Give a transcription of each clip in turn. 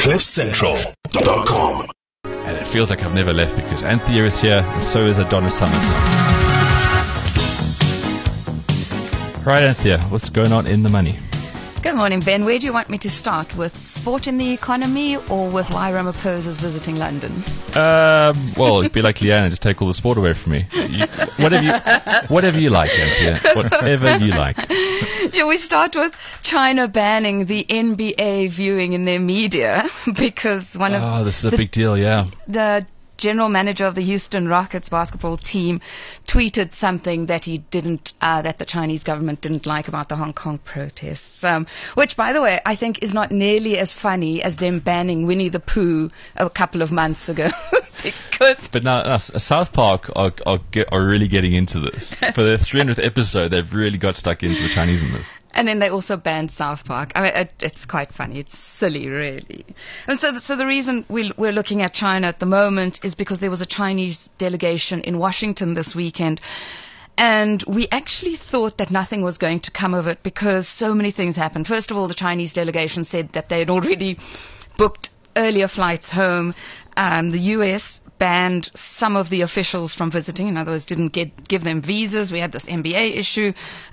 CliffCentral.com. And it feels like I've never left because Anthea is here, and so is Adonis Summers. Right, Anthea, what's going on in the money? Good morning, Ben. Where do you want me to start? With sport in the economy or with why Ramaphosa's visiting London? Well, it'd be like Leanne, just take all the sport away from me. Whatever you like, Anthea. Whatever you like. Shall we start with China banning the NBA viewing in their media? Because this is a big deal, yeah. The general manager of the Houston Rockets basketball team tweeted something that he didn't, that the Chinese government didn't like about the Hong Kong protests, which, by the way, I think is not nearly as funny as them banning Winnie the Pooh a couple of months ago. But now South Park are really getting into this. For their 300th episode, they've really got stuck into the Chinese in this. And then they also banned South Park. I mean, it's quite funny. It's silly, really. And so the reason we're looking at China at the moment is because there was a Chinese delegation in Washington this weekend. And we actually thought that nothing was going to come of it because so many things happened. First of all, the Chinese delegation said that they had already booked earlier flights home. The U.S. banned some of the officials from visiting. In other words, didn't give them visas. We had this NBA issue.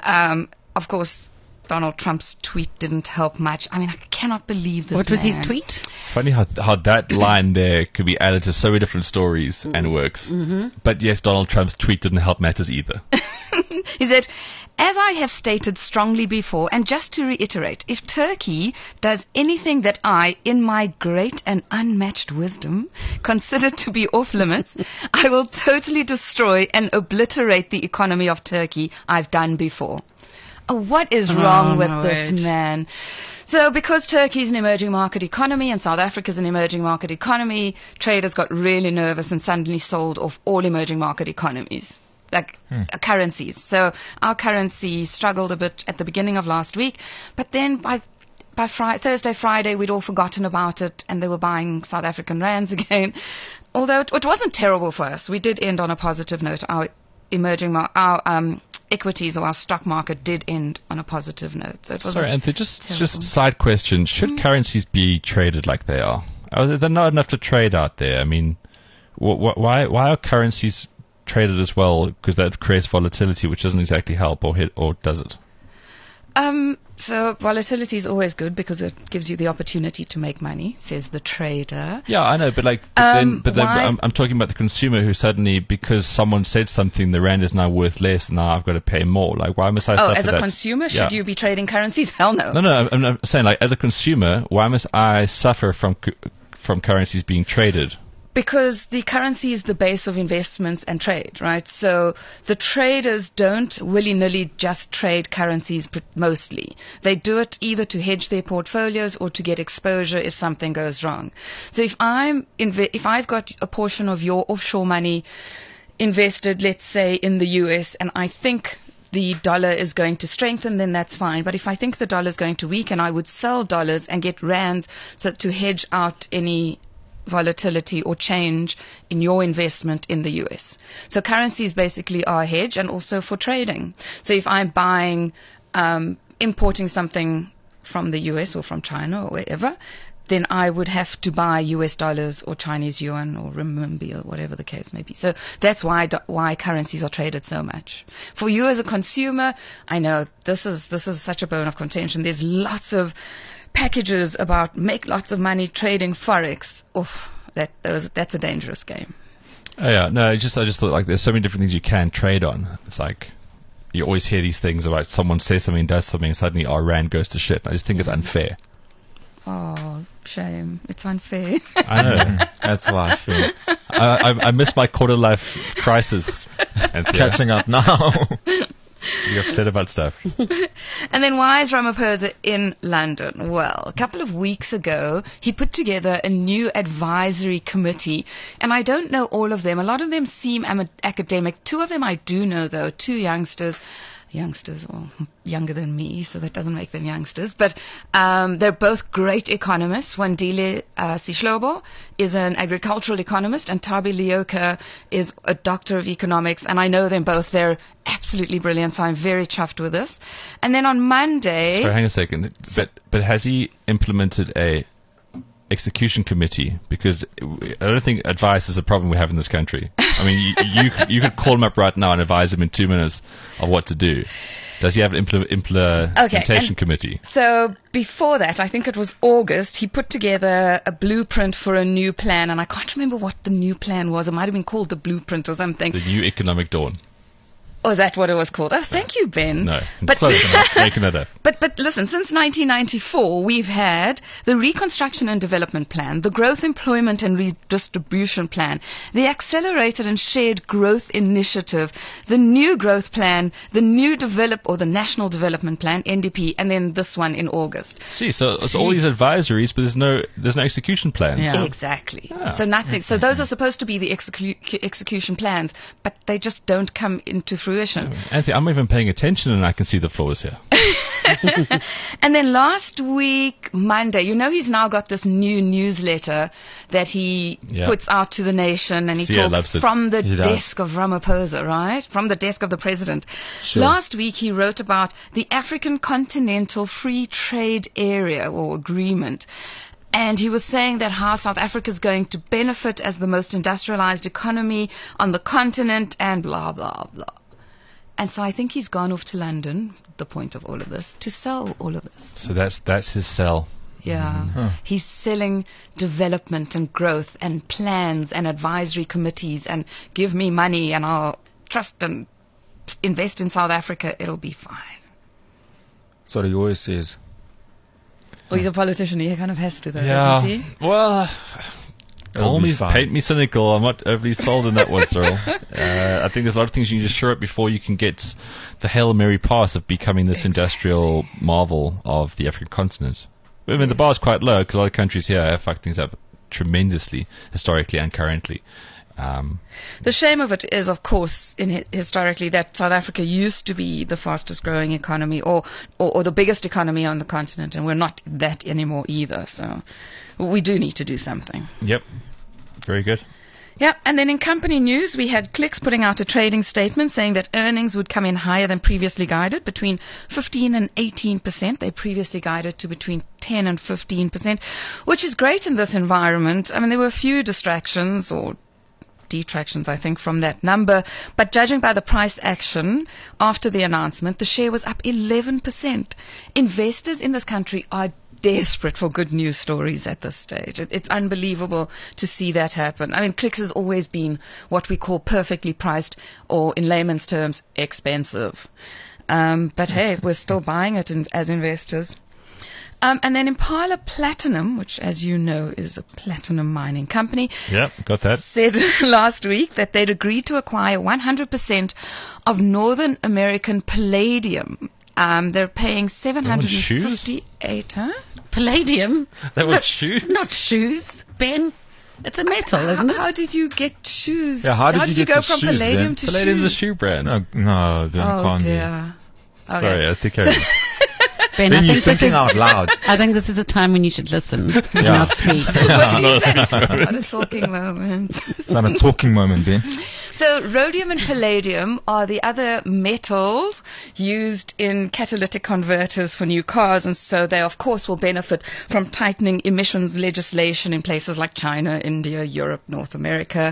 Of course, Donald Trump's tweet didn't help much. I mean, I cannot believe this. What was his tweet? It's funny how that line there could be added to so many different stories and works. Mm-hmm. But yes, Donald Trump's tweet didn't help matters either. He said, as I have stated strongly before, and just to reiterate, if Turkey does anything that I, in my great and unmatched wisdom, consider to be off limits, I will totally destroy and obliterate the economy of Turkey I've done before. Oh, what is wrong with this man? So because Turkey is an emerging market economy and South Africa is an emerging market economy, traders got really nervous and suddenly sold off all emerging market economies, like currencies. So our currency struggled a bit at the beginning of last week, but then by Thursday, Friday, we'd all forgotten about it and they were buying South African rands again. Although it wasn't terrible for us. We did end on a positive note. Our equities or our stock market did end on a positive note. So sorry, Anthony, just side question. Should currencies be traded like they are? Are there not enough to trade out there? I mean, why are currencies traded as well? Because that creates volatility, which doesn't exactly help, or does it? So volatility is always good because it gives you the opportunity to make money, says the trader. Yeah, I know, but then I'm talking about the consumer who suddenly, because someone said something, the rand is now worth less, and now I've got to pay more. Like, why must I suffer as a that? Consumer, should you be trading currencies? Hell no. No, I'm saying, like, as a consumer, why must I suffer from currencies being traded? Because the currency is the base of investments and trade, right? So the traders don't willy-nilly just trade currencies mostly. They do it either to hedge their portfolios or to get exposure if something goes wrong. So if I've got a portion of your offshore money invested, let's say, in the US, and I think the dollar is going to strengthen, then that's fine. But if I think the dollar is going to weaken, I would sell dollars and get rands to hedge out any volatility or change in your investment in the US. So currencies basically are a hedge and also for trading. So if I'm importing something from the US or from China or wherever, then I would have to buy US dollars or Chinese yuan or renminbi or whatever the case may be. So that's why currencies are traded so much. For you as a consumer, I know this is such a bone of contention. There's lots of packages about make lots of money trading forex. That's a dangerous game. Oh yeah, no, I just thought, like, there's so many different things you can trade on. It's like you always hear these things about someone says something, does something, and suddenly our rand goes to shit. I just think it's unfair. Oh, shame! It's unfair. I know. That's why I feel. I miss my quarter life crisis. Catching up now. You're upset about stuff. And then why is Ramaphosa in London? Well, a couple of weeks ago, he put together a new advisory committee. And I don't know all of them. A lot of them seem academic. Two of them I do know, though. Two youngsters, or younger than me, so that doesn't make them youngsters. But they're both great economists. Wandile Sihlobo is an agricultural economist, and Thabi Leoka is a doctor of economics. And I know them both. They're absolutely brilliant, so I'm very chuffed with this. And then on Monday... Sorry, hang a second. But has he implemented a execution committee? Because I don't think advice is a problem we have in this country. I mean, you could call him up right now and advise him in 2 minutes of what to do. Does he have an implementation committee? So before that, I think it was August, he put together a blueprint for a new plan, and I can't remember what the new plan was. It might have been called the blueprint or something. The New Economic Dawn. Oh, is that what it was called? Oh, thank you, Ben. No, but close enough. Making that up. But listen, since 1994, we've had the Reconstruction and Development Plan, the Growth, Employment and Redistribution Plan, the Accelerated and Shared Growth Initiative, the New Growth Plan, the the National Development Plan, NDP, and then this one in August. See, so it's all these advisories, but there's no execution plans. Yeah. Exactly. Yeah. So nothing. So those are supposed to be the execution plans, but they just don't come into fruition. Anthony, I'm even paying attention and I can see the flaws here. And then last week, Monday, he's now got this new newsletter that he puts out to the nation, and he talks from the desk of Ramaphosa, right? From the desk of the president. Sure. Last week, he wrote about the African Continental Free Trade Area or Agreement. And he was saying that how South Africa is going to benefit as the most industrialized economy on the continent and blah, blah, blah. And so I think he's gone off to London, the point of all of this, to sell all of this. So that's his sell. Yeah. Huh. He's selling development and growth and plans and advisory committees and give me money and I'll trust and invest in South Africa. It'll be fine. That's what he always says. Well, he's a politician. He kind of has to, though, doesn't he? Well, paint me cynical. I'm not overly sold on that one, Cyril. I think there's a lot of things you need to shore up before you can get the Hail Mary pass of becoming this industrial marvel of the African continent. I mean, the bar is quite low because a lot of countries here have fucked things up tremendously, historically and currently. The shame of it is, of course, historically, that South Africa used to be the fastest growing economy or the biggest economy on the continent, and we're not that anymore either. So we do need to do something. Yep. Very good. Yeah, and then in company news, we had Clicks putting out a trading statement saying that earnings would come in higher than previously guided, between 15 and 18%. They previously guided to between 10 and 15%, which is great in this environment. I mean, there were a few distractions or detractions, I think, from that number. But judging by the price action after the announcement, the share was up 11%. Investors in this country are desperate for good news stories at this stage. It's unbelievable to see that happen. I mean, Clicks has always been what we call perfectly priced, or in layman's terms, expensive. But hey, we're still buying it as investors. And then Impala Platinum, which, as you know, is a platinum mining company, got that, said last week that they'd agreed to acquire 100% of Northern American palladium. They're paying $758. Huh? Palladium? That was shoes? Not shoes, Ben. It's a metal, isn't it? How did you get shoes? Yeah, how did you go get from shoes, palladium Ben? to Palladium's shoes? a shoe brand. No, Oh, can't dear. Okay. Sorry, I think Ben, Ben, I you're think this thinking is, out loud. I think this is a time when you should listen and Yeah. not speak. Not a talking moment. It's not a talking moment, Ben. So rhodium and palladium are the other metals used in catalytic converters for new cars, and so they, of course, will benefit from tightening emissions legislation in places like China, India, Europe, North America.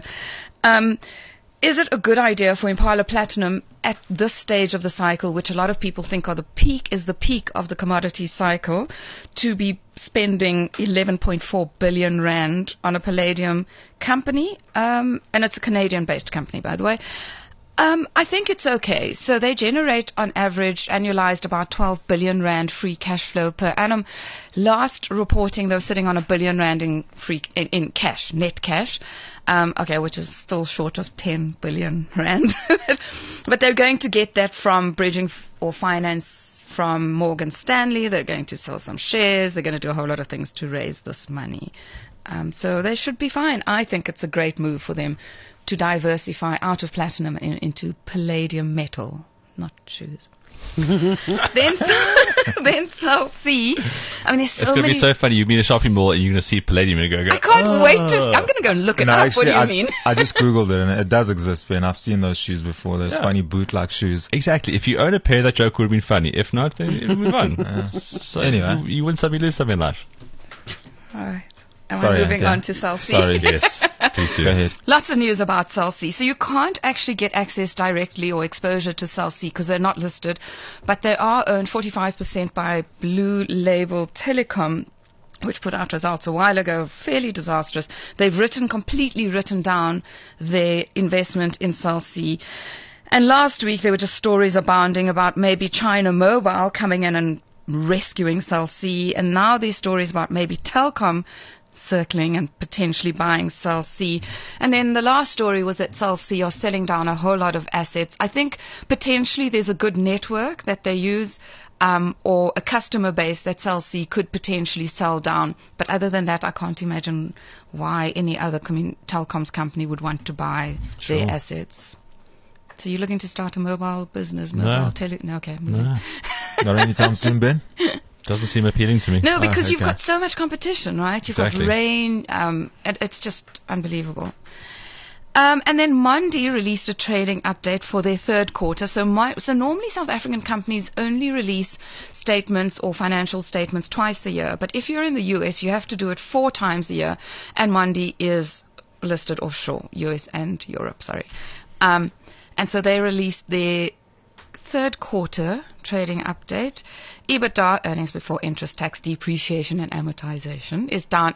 Is it a good idea for Impala Platinum at this stage of the cycle, which a lot of people think is the peak of the commodity cycle, to be spending 11.4 billion rand on a palladium company? And it's a Canadian-based company, by the way. I think it's okay. So they generate, on average, annualized about 12 billion rand free cash flow per annum. Last reporting, they were sitting on 1 billion rand in cash, net cash. Which is still short of 10 billion rand. But they're going to get that from bridging or finance from Morgan Stanley. They're going to sell some shares. They're going to do a whole lot of things to raise this money. So they should be fine. I think it's a great move for them to diversify out of platinum into palladium metal, not shoes. then Cell C. I mean, there's so it's going to many. be so funny. You've been in a shopping mall and you're going to see palladium and go, I can't wait to. I'm going to go and look it up. Actually, What do you mean? I just Googled it and it does exist, Ben. I've seen those shoes before. Those funny boot-like shoes. Exactly. If you own a pair, that joke would have been funny. If not, then it would move on. So Anyway. you win something, lose something in life. All right. Am Sorry, I moving okay. on to Cell C? Sorry. Yes, please do. Go ahead. Lots of news about Cell C. So you can't actually get access directly or exposure to Cell C because they're not listed, but they are owned 45% by Blue Label Telecom, which put out results a while ago, fairly disastrous. They've completely written down their investment in Cell C. And last week there were just stories abounding about maybe China Mobile coming in and rescuing Cell C, and now there's stories about maybe Telkom circling and potentially buying Cell C. And then the last story was that Cell C are selling down a whole lot of assets. I think potentially there's a good network that they use, or a customer base that Cell C could potentially sell down. But other than that, I can't imagine why any other telecoms company would want to buy their assets. So you're looking to start a mobile business? No, okay. No, Not anytime soon, Ben? doesn't seem appealing to me. No, because you've okay. got so much competition, right? You've Exactly. got rain. It's just unbelievable. And then Mondi released a trading update for their third quarter. So normally South African companies only release statements or financial statements twice a year. But if you're in the US, you have to do it 4 times a year. And Mondi is listed offshore, US and Europe, sorry. And so they released their third quarter trading update. EBITDA, earnings before interest, tax, depreciation and amortization, is down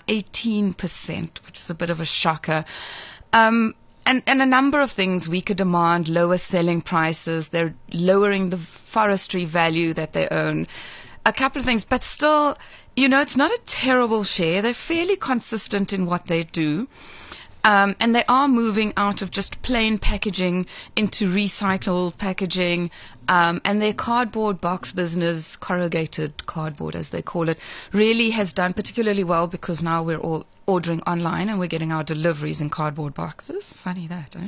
18%, which is a bit of a shocker. And a number of things, weaker demand, lower selling prices, they're lowering the forestry value that they own. A couple of things, but still, it's not a terrible share. They're fairly consistent in what they do. And they are moving out of just plain packaging into recycled packaging. And their cardboard box business, corrugated cardboard as they call it, really has done particularly well because now we're all ordering online and we're getting our deliveries in cardboard boxes. Funny that,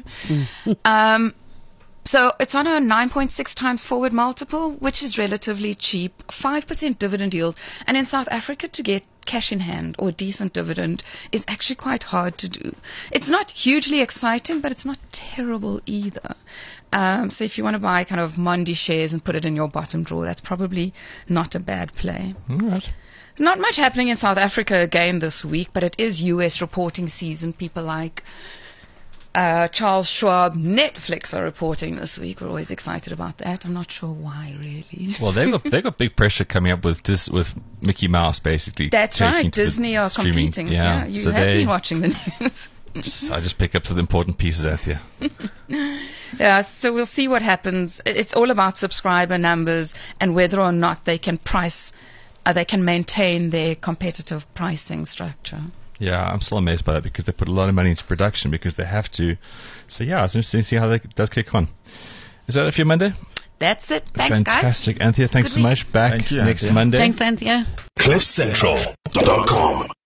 eh? So it's on a 9.6 times forward multiple, which is relatively cheap, 5% dividend yield. And in South Africa, to get cash in hand or decent dividend is actually quite hard to do. It's not hugely exciting, but it's not terrible either. So if you want to buy kind of Mondi shares and put it in your bottom drawer, that's probably not a bad play. All right. Not much happening in South Africa again this week, but it is US reporting season. People like Charles Schwab, Netflix are reporting this week. We're always excited about that. I'm not sure why, really. Well, they've got big pressure coming up with Mickey Mouse, basically. That's right. taking to the Disney are streaming. competing. Yeah, You so have been watching the news. I just pick up some important pieces out here. Yeah, so we'll see what happens. It's all about subscriber numbers and whether or not they can they can maintain their competitive pricing structure. Yeah, I'm still amazed by that because they put a lot of money into production because they have to. So yeah, it's interesting to see how that does kick on. Is that it for you, Monday? That's it. Thanks, Fantastic. Anthea, thanks Good so week. much. Back Thank you, next Anthea. Monday. Thanks, Anthea. CliffCentral.com